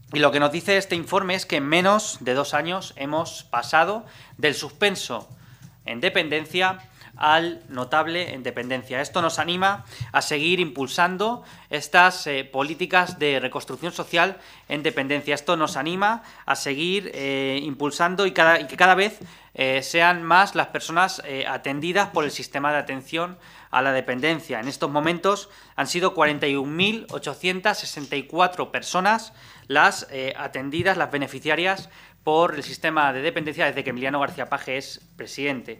Y lo que nos dice este informe es que en menos de 2 años hemos pasado del suspenso en dependencia al notable en dependencia. Esto nos anima a seguir impulsando estas políticas de reconstrucción social en dependencia. Esto nos anima a seguir impulsando y que cada vez sean más las personas atendidas por el sistema de atención a la dependencia. En estos momentos han sido 41.864 personas las atendidas, las beneficiarias por el sistema de dependencia desde que Emiliano García Paje es presidente.